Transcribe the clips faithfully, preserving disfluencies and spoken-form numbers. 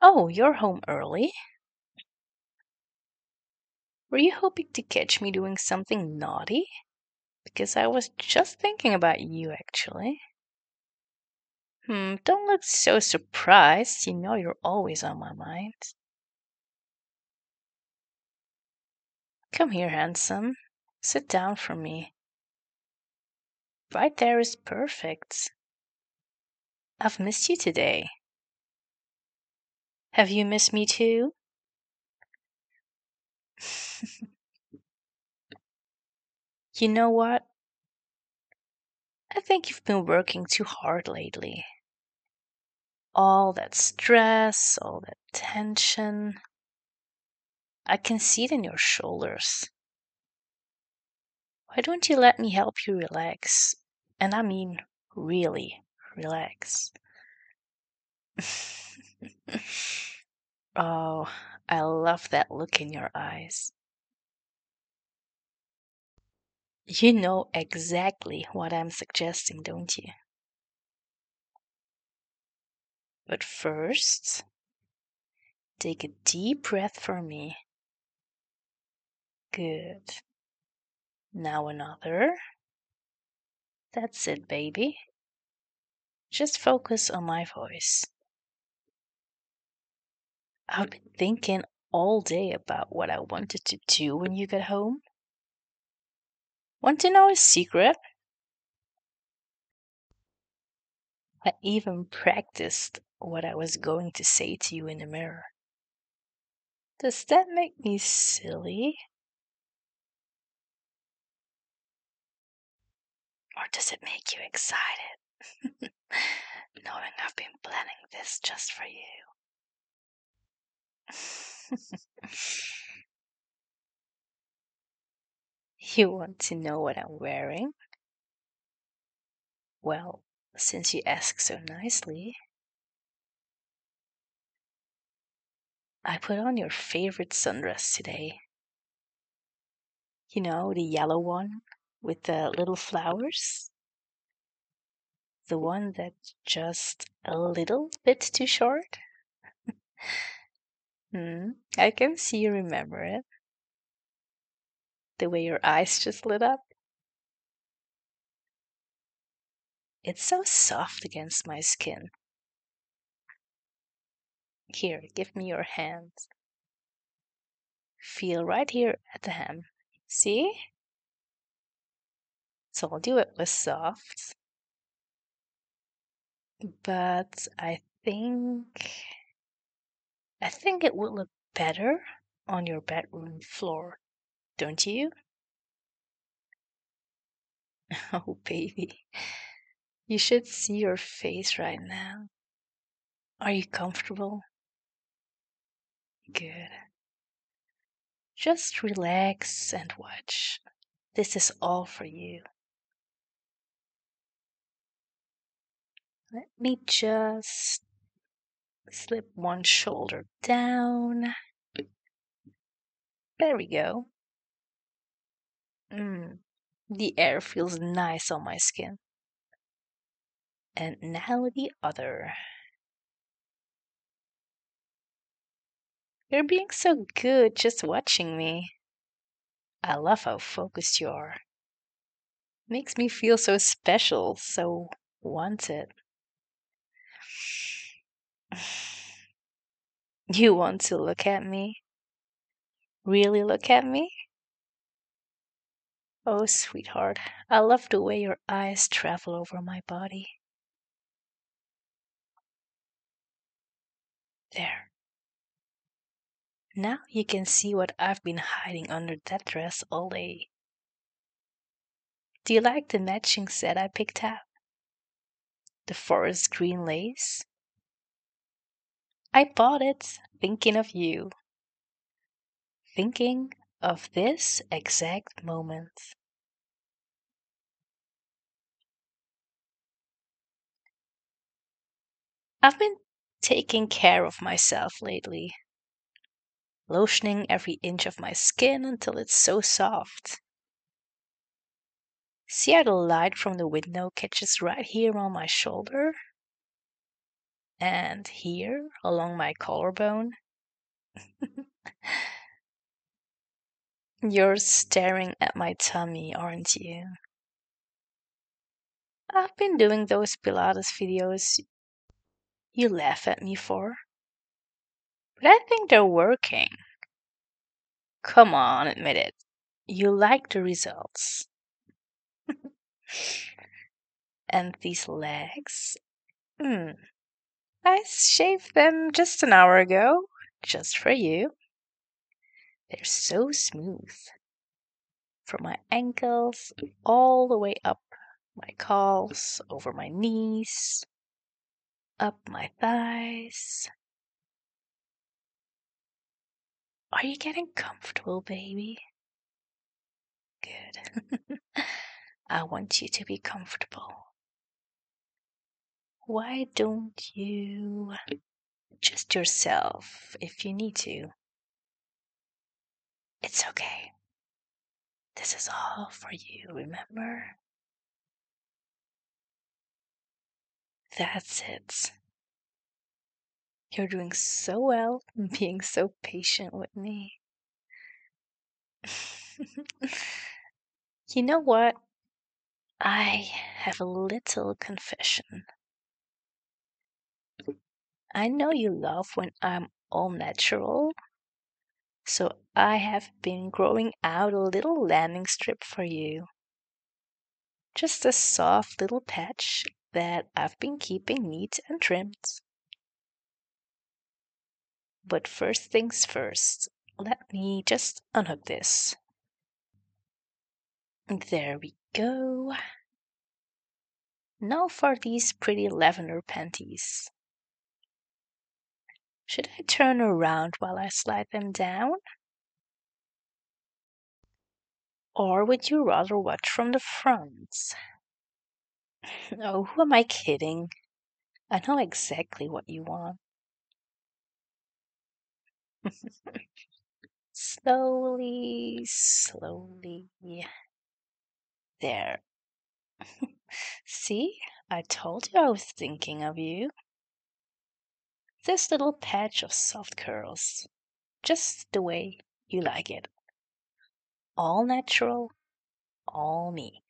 Oh, you're home early? Were you hoping to catch me doing something naughty? Because I was just thinking about you, actually. Hmm, don't look so surprised. You know you're always on my mind. Come here, handsome. Sit down for me. Right there is perfect. I've missed you today. Have you missed me too? You know what? I think you've been working too hard lately. All that stress, all that tension. I can see it in your shoulders. Why don't you let me help you relax? And I mean, really relax. Oh, I love that look in your eyes. You know exactly what I'm suggesting, don't you? But first, take a deep breath for me. Good. Now another. That's it, baby. Just focus on my voice. I've been thinking all day about what I wanted to do when you get home. Want to know a secret? I even practiced what I was going to say to you in the mirror. Does that make me silly? Or does it make you excited? Knowing I've been planning this just for you. You want to know what I'm wearing? Well, since you ask so nicely, I put on your favorite sundress today. You know, the yellow one with the little flowers? The one that's just a little bit too short? Hmm, I can see you remember it. The way your eyes just lit up. It's so soft against my skin. Here, give me your hand. Feel right here at the hem. See? Told you it was soft. But I think I think it would look better on your bedroom floor, don't you? Oh, baby. You should see your face right now. Are you comfortable? Good. Just relax and watch. This is all for you. Let me just slip one shoulder down. There we go. Mm, the air feels nice on my skin. And now the other. You're being so good just watching me. I love how focused you are. Makes me feel so special, so wanted. You want to look at me? Really look at me? Oh, sweetheart, I love the way your eyes travel over my body. There. Now you can see what I've been hiding under that dress all day. Do you like the matching set I picked out? The forest green lace? I bought it thinking of you. Thinking of this exact moment. I've been taking care of myself lately, lotioning every inch of my skin until it's so soft. See how the light from the window catches right here on my shoulder? And here, along my collarbone. You're staring at my tummy, aren't you? I've been doing those Pilates videos you laugh at me for, but I think they're working. Come on, admit it. You like the results. And these legs? Hmm. I shaved them just an hour ago, just for you. They're so smooth. From my ankles all the way up my calves, over my knees, up my thighs. Are you getting comfortable, baby? Good. I want you to be comfortable. Why don't you just yourself if you need to? It's okay. This is all for you, remember? That's it. You're doing so well, being so patient with me. You know what? I have a little confession. I know you love when I'm all natural, so I have been growing out a little landing strip for you. Just a soft little patch that I've been keeping neat and trimmed. But first things first, let me just unhook this. There we go. Now for these pretty lavender panties. Should I turn around while I slide them down? Or would you rather watch from the front? Oh, who am I kidding? I know exactly what you want. Slowly, slowly. There. See? I told you I was thinking of you. This little patch of soft curls. Just the way you like it. All natural, all me.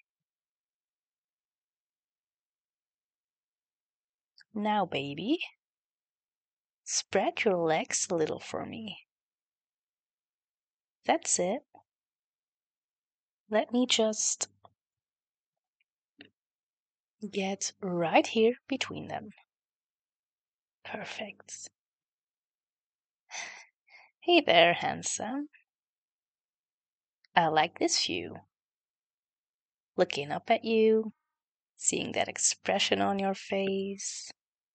Now, baby, spread your legs a little for me. That's it. Let me just get right here between them. Perfect. Hey there, handsome. I like this view. Looking up at you, seeing that expression on your face.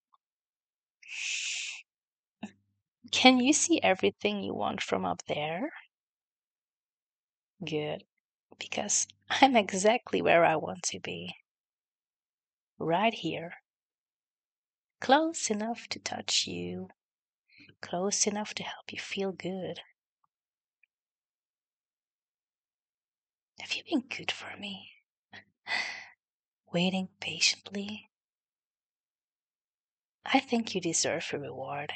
Can you see everything you want from up there? Good, because I'm exactly where I want to be. Right here. Close enough to touch you. Close enough to help you feel good. Have you been good for me? Waiting patiently? I think you deserve a reward.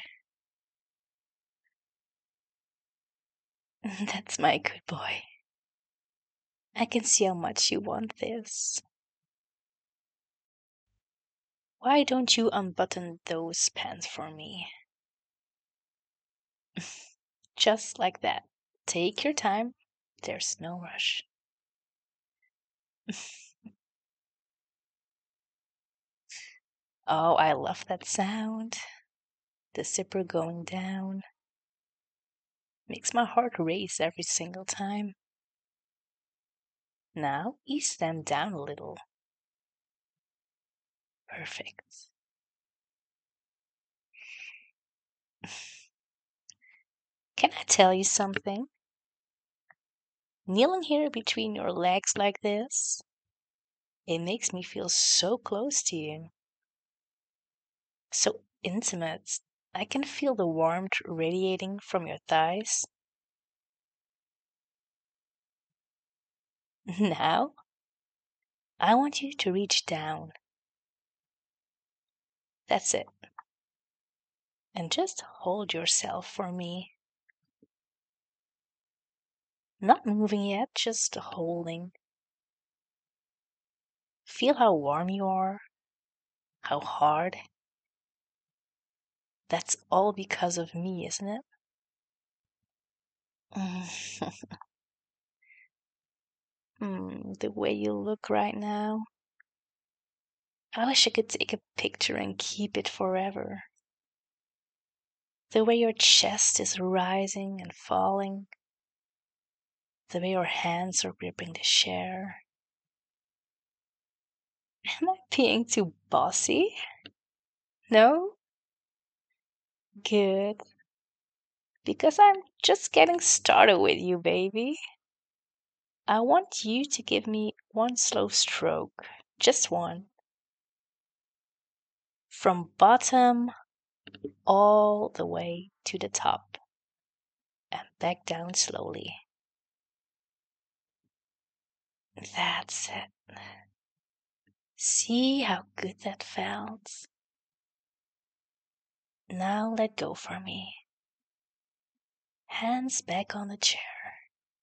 That's my good boy. I can see how much you want this. Why don't you unbutton those pants for me? Just like that. Take your time. There's no rush. Oh, I love that sound. The zipper going down. Makes my heart race every single time. Now ease them down a little. Perfect. Can I tell you something? Kneeling here between your legs like this, it makes me feel so close to you. So intimate. I can feel the warmth radiating from your thighs. Now, I want you to reach down. That's it. and just hold yourself for me. Not moving yet, just holding. Feel how warm you are, how hard. That's all because of me, isn't it? mm, the way you look right now. I wish I could take a picture and keep it forever. The way your chest is rising and falling. The way your hands are gripping the chair. Am I being too bossy? No? Good. Because I'm just getting started with you, baby. I want you to give me one slow stroke. Just one. From bottom all the way to the top. And back down slowly. That's it. See how good that felt? Now let go for me. Hands back on the chair.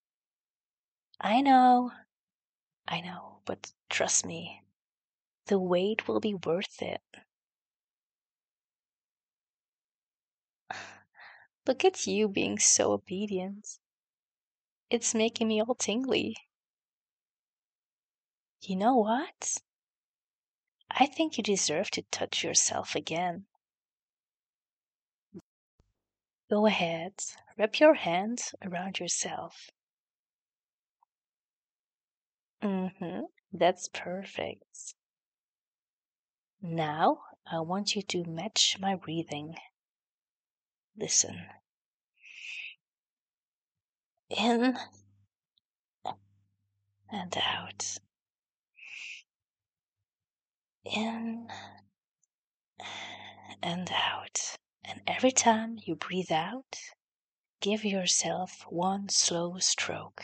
I know, I know, but trust me, the wait will be worth it. Look at you being so obedient. It's making me all tingly. You know what? I think you deserve to touch yourself again. Go ahead, wrap your hands around yourself. Mm-hmm, that's perfect. Now I want you to match my breathing. Listen. In and out. In and out. And every time you breathe out, give yourself one slow stroke.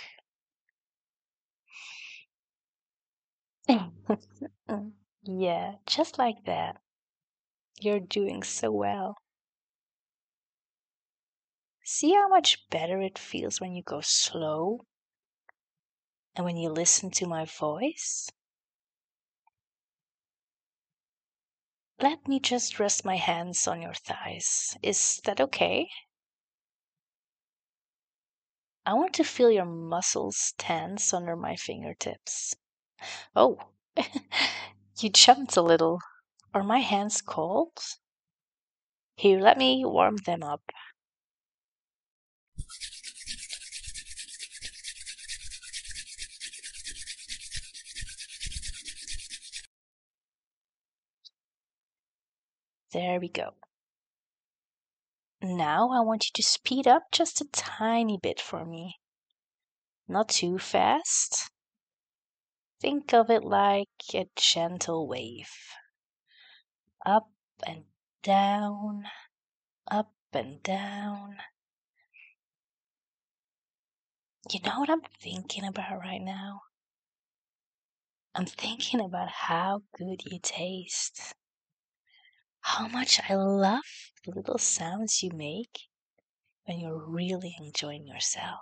Yeah, just like that. You're doing so well. See how much better it feels when you go slow and when you listen to my voice? Let me just rest my hands on your thighs. Is that okay? I want to feel your muscles tense under my fingertips. Oh, you jumped a little. Are my hands cold? Here, let me warm them up. There we go. Now I want you to speed up just a tiny bit for me. Not too fast. Think of it like a gentle wave. Up and down, up and down. You know what I'm thinking about right now? I'm thinking about how good you taste. How much I love the little sounds you make when you're really enjoying yourself.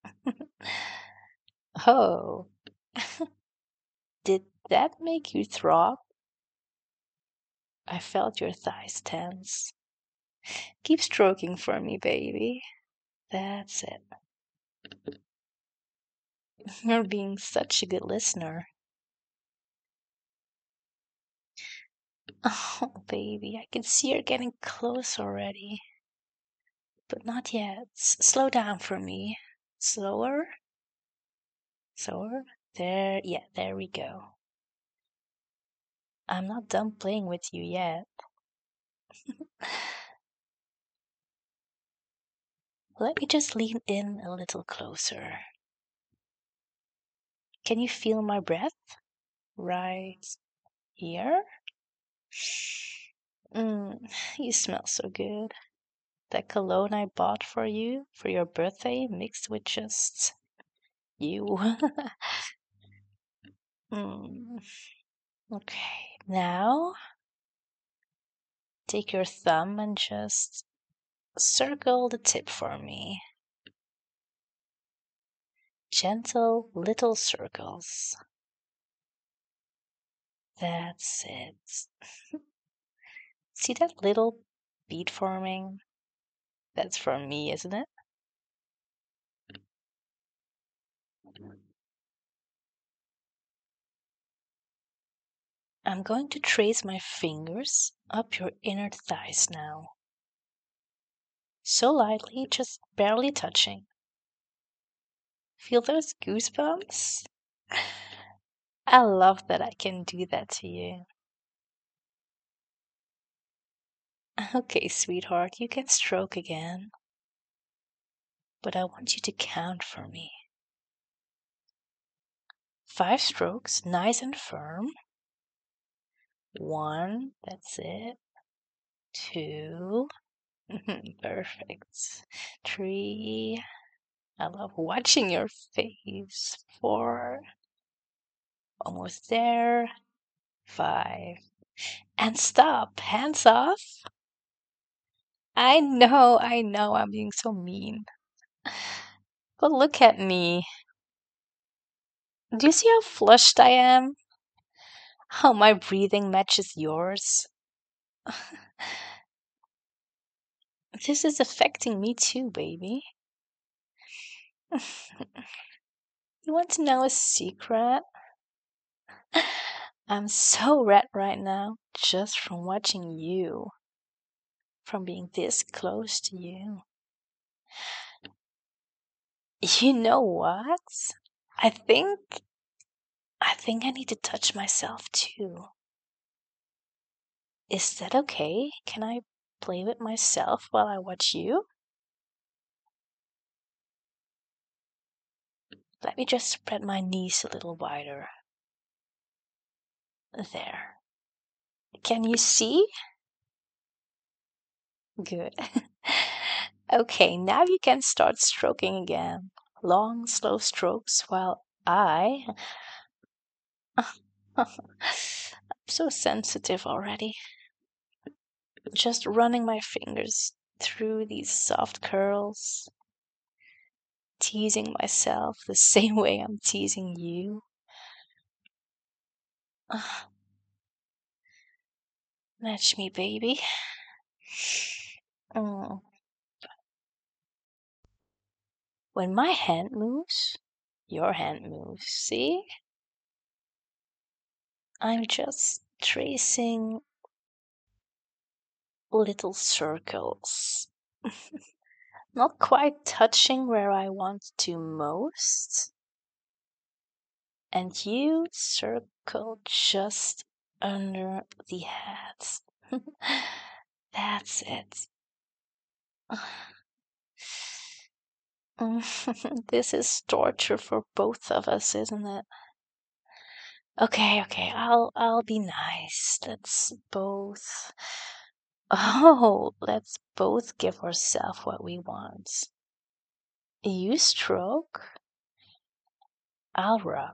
Oh, did that make you throb? I felt your thighs tense. Keep stroking for me, baby. That's it. You're being such a good listener. Oh, baby, I can see you're getting close already. But not yet. S- slow down for me. Slower. Slower. There. Yeah, there we go. I'm not done playing with you yet. Let me just lean in a little closer. Can you feel my breath? Right here? Mm, you smell so good. That cologne I bought for you for your birthday mixed with just you. mm. Okay, now take your thumb and just circle the tip for me. Gentle little circles. That's it. See that little bead forming? That's for me, isn't it? I'm going to trace my fingers up your inner thighs now. So lightly, just barely touching. Feel those goosebumps? I love that I can do that to you. Okay, sweetheart, you can stroke again. But I want you to count for me. Five strokes, nice and firm. One, that's it. Two, perfect. Three, I love watching your face. Four, almost there. Five, and stop. Hands off. I know, I know, I'm being so mean. But look at me. Do you see how flushed I am? How my breathing matches yours? This is affecting me too, baby. You want to know a secret? I'm so red right now just from watching you, from being this close to you. You know what? I think I think I need to touch myself too. Is that okay? Can I play with myself while I watch you? Let me just spread my knees a little wider. There. Can you see? Good. Okay, now you can start stroking again. Long, slow strokes while I. I'm so sensitive already. Just running my fingers through these soft curls, teasing myself the same way I'm teasing you. Match me, baby. Mm. When my hand moves, your hand moves. See? I'm just tracing little circles. Not quite touching where I want to most. And you circle just under the head. That's it. This is torture for both of us, isn't it? Okay, okay, I'll I'll be nice. Let's both Oh, let's both give ourselves what we want. You stroke, I'll rub.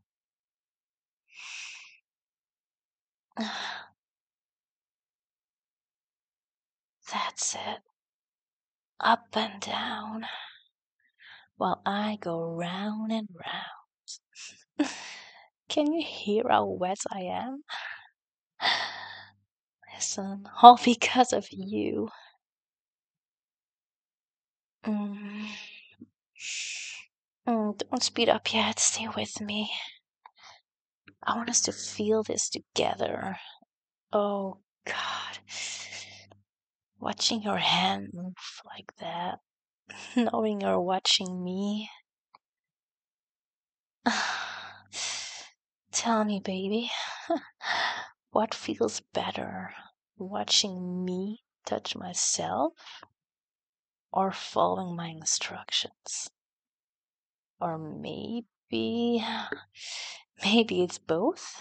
That's it. Up and down, while I go round and round. Can you hear how wet I am? Listen, all because of you. Mm. Mm, don't speed up yet. Stay with me. I want us to feel this together. Oh, God. Watching your hand move like that, knowing you're watching me. Tell me, baby, what feels better? Watching me touch myself or following my instructions? Or maybe, maybe it's both?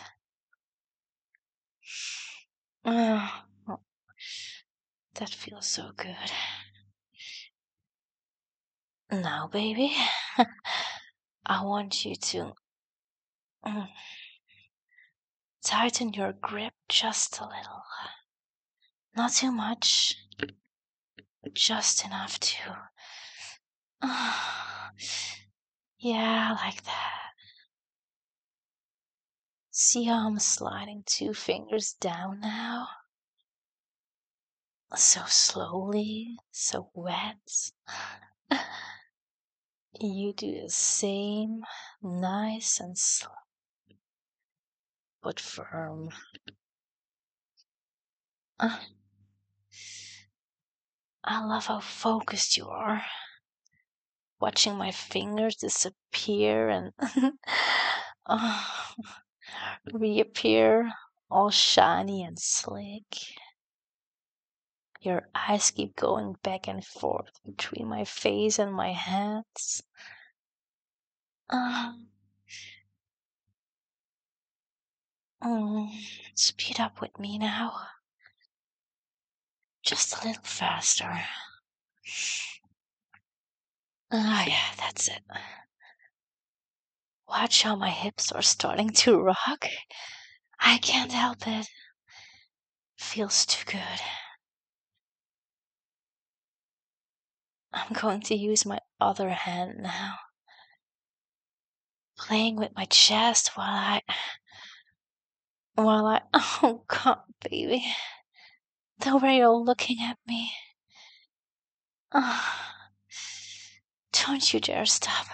Oh, that feels so good. Now, baby, I want you to mm, tighten your grip just a little. Not too much. Just enough to. Yeah, like that. See how I'm sliding two fingers down now? So slowly, so wet. You do the same, nice and slow, but firm. Uh, I love how focused you are. Watching my fingers disappear and uh, reappear all shiny and slick. Your eyes keep going back and forth between my face and my hands. Uh, oh, speed up with me now. Just a little faster. Ah, yeah, that's it. Watch how my hips are starting to rock. I can't help it. Feels too good. I'm going to use my other hand now. Playing with my chest while I. While I. Oh, God, baby. The way you're looking at me. Oh, don't you dare stop.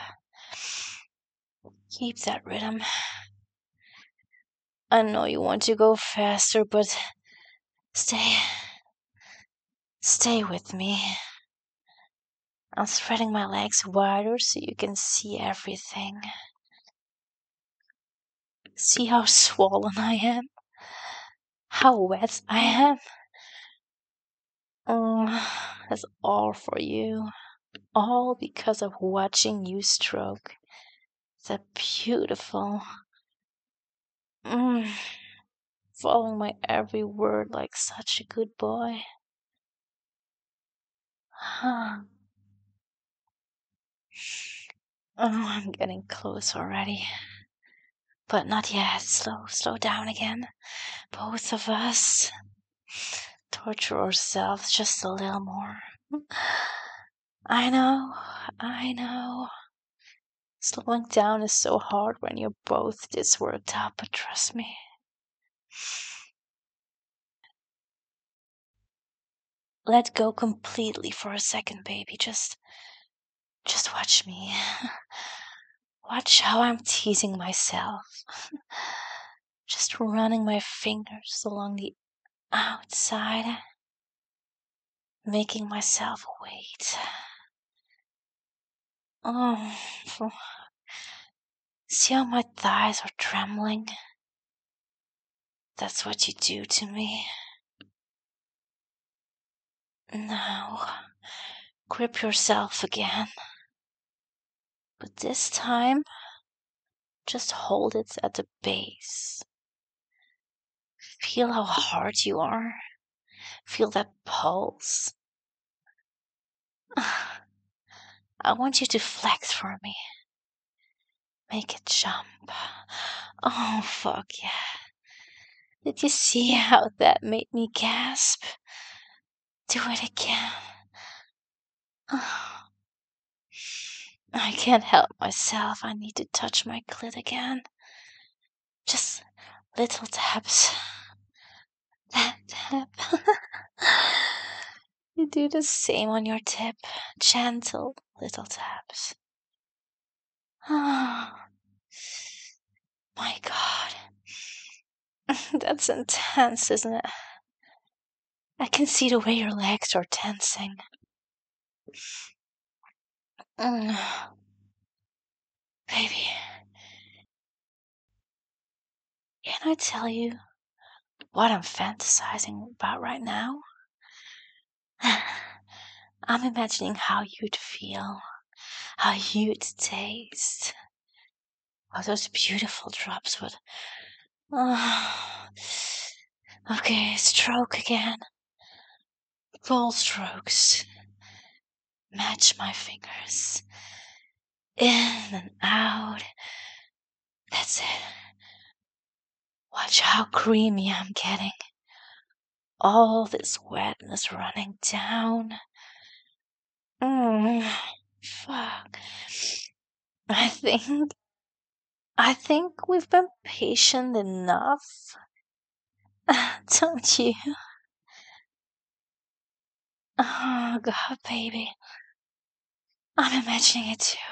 Keep that rhythm. I know you want to go faster, but stay. Stay with me. I'm spreading my legs wider so you can see everything. See how swollen I am? How wet I am? Oh, that's all for you. All because of watching you stroke. That beautiful. Mm, following my every word like such a good boy. Oh, I'm getting close already. But not yet. Slow, slow down again. Both of us. Torture ourselves just a little more. I know, I know. Slowing down is so hard when you're both this worked up, but trust me. Let go completely for a second, baby. Just, just watch me. Watch how I'm teasing myself. Just running my fingers along the outside, making myself wait. Oh, for... See how my thighs are trembling? That's what you do to me. Now, grip yourself again. But this time, just hold it at the base. Feel how hard you are. Feel that pulse. I want you to flex for me. Make it jump. Oh, fuck yeah. Did you see how that made me gasp? Do it again. Oh. I can't help myself. I need to touch my clit again. Just little taps. Tap, tap. You do the same on your tip. Gentle little taps. Oh, my God. That's intense, isn't it? I can see the way your legs are tensing. Mm. Baby, can I tell you what I'm fantasizing about right now? I'm imagining how you'd feel, how you'd taste, how those beautiful drops would. Oh. Okay, stroke again. Full strokes. Match my fingers. In and out. That's it. Watch how creamy I'm getting. All this wetness running down, Mm, fuck. I think I think we've been patient enough. Don't you? Oh god, baby. I'm imagining it too.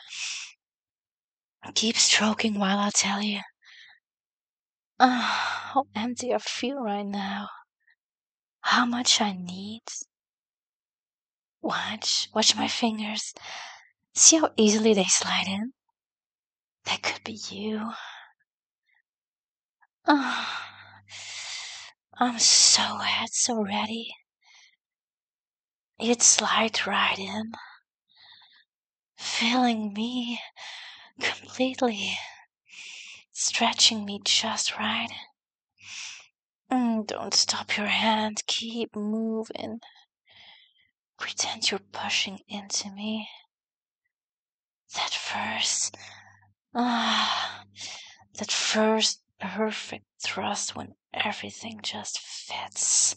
Keep stroking while I tell you. Oh, how empty I feel right now. How much I need. Watch, watch my fingers. See how easily they slide in? That could be you. Oh, I'm so wet, so ready. You'd slide right in, filling me completely, stretching me just right. Mm, don't stop your hand, keep moving. Pretend you're pushing into me. That first, ah, that first perfect thrust when everything just fits.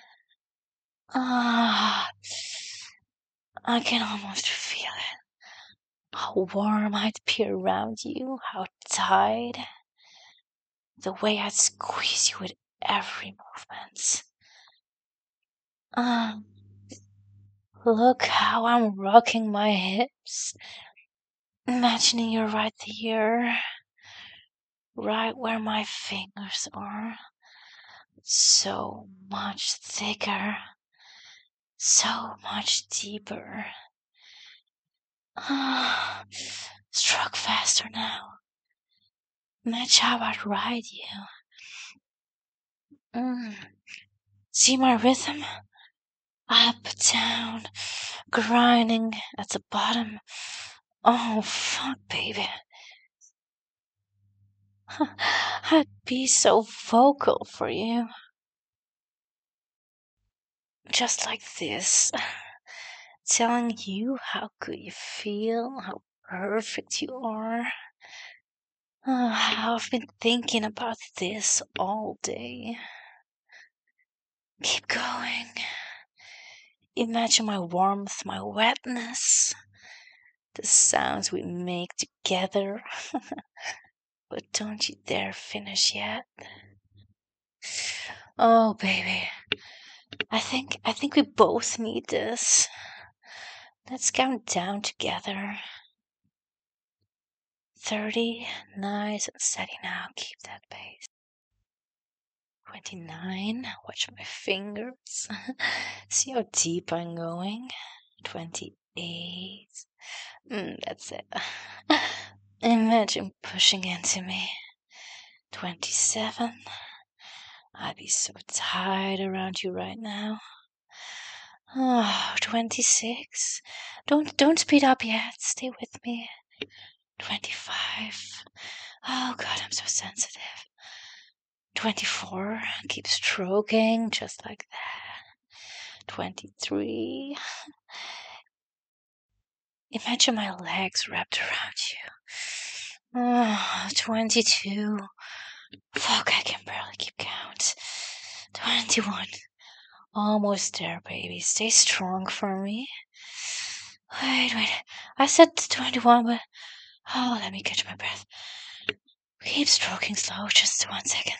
Ah, I can almost feel it. How warm I'd be around you, how tight. The way I'd squeeze you with every movement. Ah, look how I'm rocking my hips. Imagining you're right here, right where my fingers are. So much thicker, so much deeper. Ah, stroke faster now. Match how I ride you. Mm. See my rhythm? Up, down, grinding at the bottom. Oh, fuck, baby. I'd be so vocal for you. Just like this. Telling you how good you feel, how perfect you are. Oh, I've been thinking about this all day. Keep going. Imagine my warmth, my wetness, the sounds we make together. But don't you dare finish yet. Oh, baby. I think I think we both need this. Let's count down together. thirty, nice and steady now. Keep that pace. twenty-nine, watch my fingers. See how deep I'm going. twenty-eight. Mm, that's it. Imagine pushing into me. twenty-seven. I'd be so tired around you right now. Oh, twenty-six. Don't don't speed up yet. Stay with me. twenty-five. Oh god, I'm so sensitive. twenty-four. Keep stroking just like that. twenty-three. Imagine my legs wrapped around you. Oh, twenty-two. Fuck, I can barely keep count. twenty-one. Almost there, baby. Stay strong for me. Wait, wait. I said twenty-one, but. Oh, let me catch my breath. Keep stroking slow, just one second.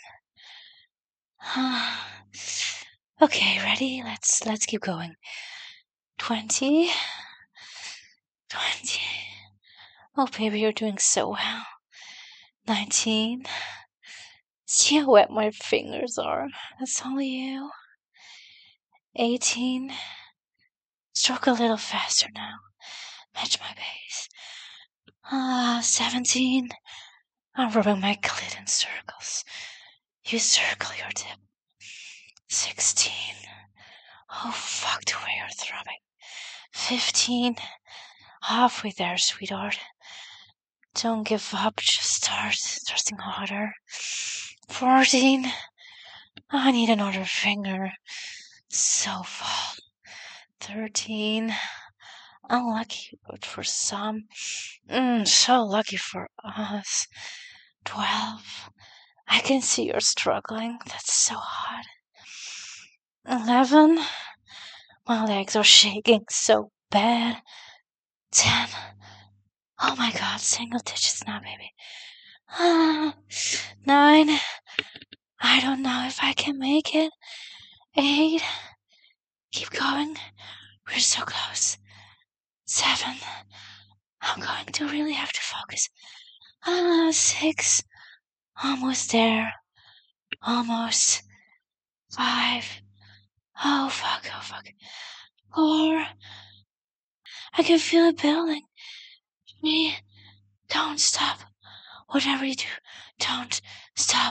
Okay, ready? Let's let's keep going. Twenty. Twenty. Oh, baby, you're doing so well. Nineteen. See how wet my fingers are? That's all you. Eighteen. Stroke a little faster now. Match my pace. Ah, seventeen. I'm rubbing my clit in circles. You circle your tip. Sixteen. Oh, fuck the way you're throbbing. Fifteen. Halfway there, sweetheart. Don't give up, just start thrusting harder. Fourteen. I need another finger. So far. Thirteen. Unlucky, but for some. Mm, so lucky for us. Twelve. I can see you're struggling. That's so hot. Eleven. My legs are shaking so bed. Ten. Oh my god, single digits now, baby. Ah, nine. I don't know if I can make it. Eight. Keep going. We're so close. Seven. I'm going to really have to focus. Ah, six. Almost there. Almost. Five. Oh fuck, oh fuck. Four. I can feel it building. Three. Don't stop. Whatever you do, don't stop.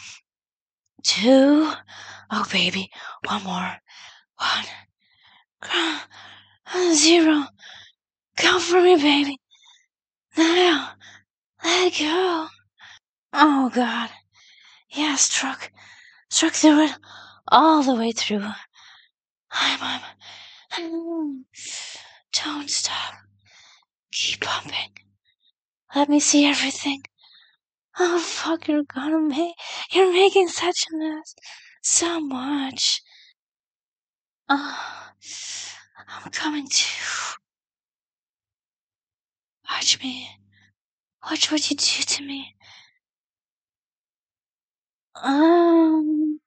Two. Oh baby, one more. One. Zero. Come for me, baby. Now. Let go. Oh god. Yeah, struck. Struck through it. All the way through. I'm, I'm. Don't stop. Keep pumping. Let me see everything. Oh fuck, you're gonna make. You're making such a mess. So much. Oh, I'm coming to. Watch me. Watch what you do to me. Um.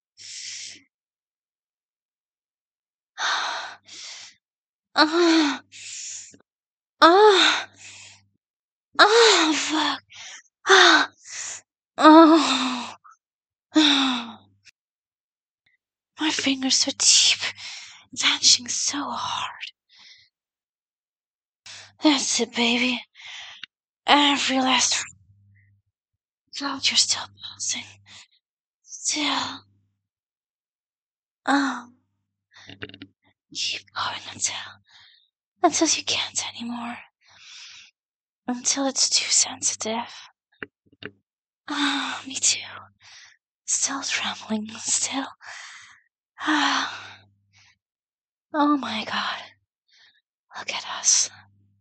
Ah. Ah. Oh, fuck. Ah. Oh. Oh. My fingers so deep. Touching so hard. That's it, baby. Every last. God, you're still pulsing. Still. Oh. Keep going until. Until you can't anymore. Until it's too sensitive. Ah, oh, me too. Still trembling, still. Ah. Oh my god. Look at us.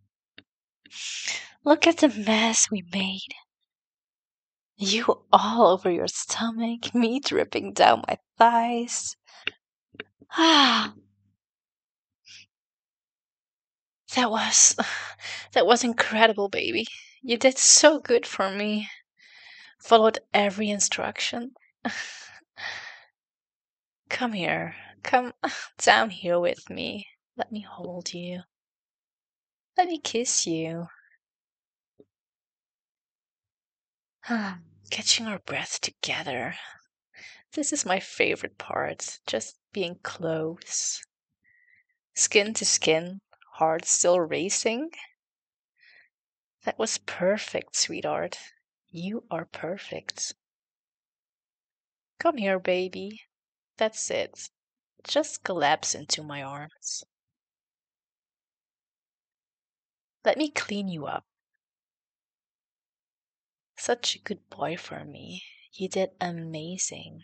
Look at the mess we made. You all over your stomach, me dripping down my thighs. Ah. That was. That was incredible, baby. You did so good for me. Followed every instruction. Come here. Come down here with me. Let me hold you. Let me kiss you. Catching our breath together. This is my favorite part. Just being close. Skin to skin. Heart still racing. That was perfect, sweetheart. You are perfect. Come here, baby. That's it. Just collapse into my arms. Let me clean you up. Such a good boy for me. You did amazing.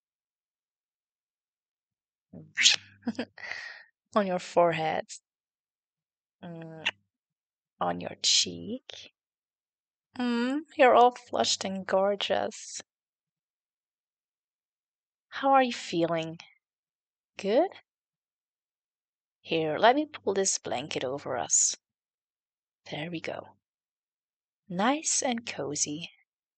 On your forehead. Mm, on your cheek. Mm, you're all flushed and gorgeous. How are you feeling? Good? Here, let me pull this blanket over us. There we go. Nice and cozy.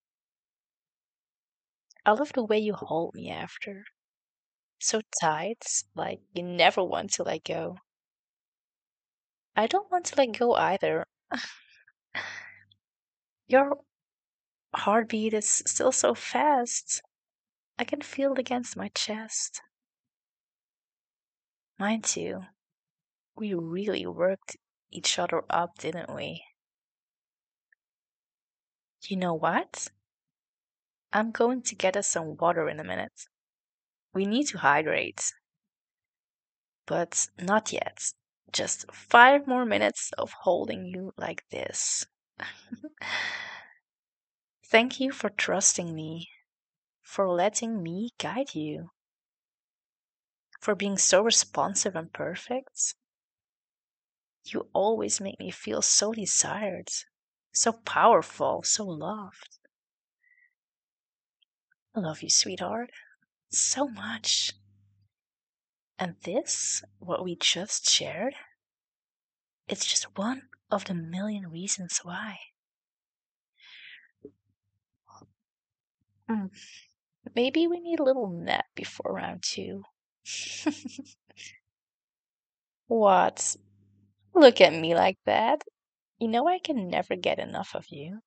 I love the way you hold me after. So tight, like you never want to let go. I don't want to let go either. Your heartbeat is still so fast. I can feel it against my chest. Mine too. We really worked each other up, didn't we? You know what? I'm going to get us some water in a minute. We need to hydrate. But not yet. Just five more minutes of holding you like this. Thank you for trusting me, for letting me guide you, for being so responsive and perfect. You always make me feel so desired, so powerful, so loved. I love you, sweetheart, so much. And this, what we just shared, It's just one of the million reasons why. Mm, maybe we need a little nap before round two. What? Look at me like that. You know I can never get enough of you.